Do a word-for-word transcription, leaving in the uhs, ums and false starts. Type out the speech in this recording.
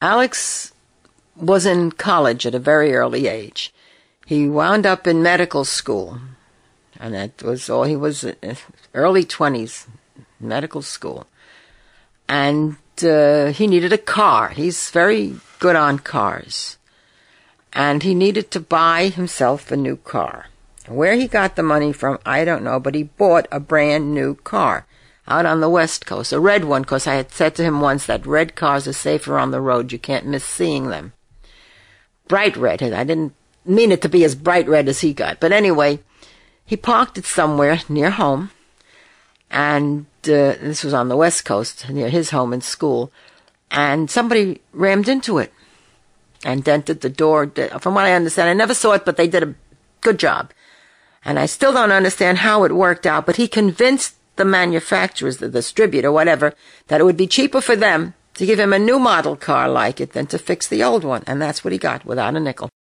Alex was in college at a very early age. He wound up in medical school, and that was all. He was early twenties, medical school. And uh, he needed a car. He's very good on cars. And he needed to buy himself a new car. Where he got the money from, I don't know, but he bought a brand new car out on the West Coast, a red one, because I had said to him once that red cars are safer on the road. You can't miss seeing them. Bright red. I didn't mean it to be as bright red as he got. But anyway, he parked it somewhere near home, and uh, this was on the West Coast, near his home and school, and somebody rammed into it and dented the door. From what I understand, I never saw it, but they did a good job. And I still don't understand how it worked out, but he convinced the manufacturers, the distributor, whatever, that it would be cheaper for them to give him a new model car like it than to fix the old one. And that's what he got, without a nickel.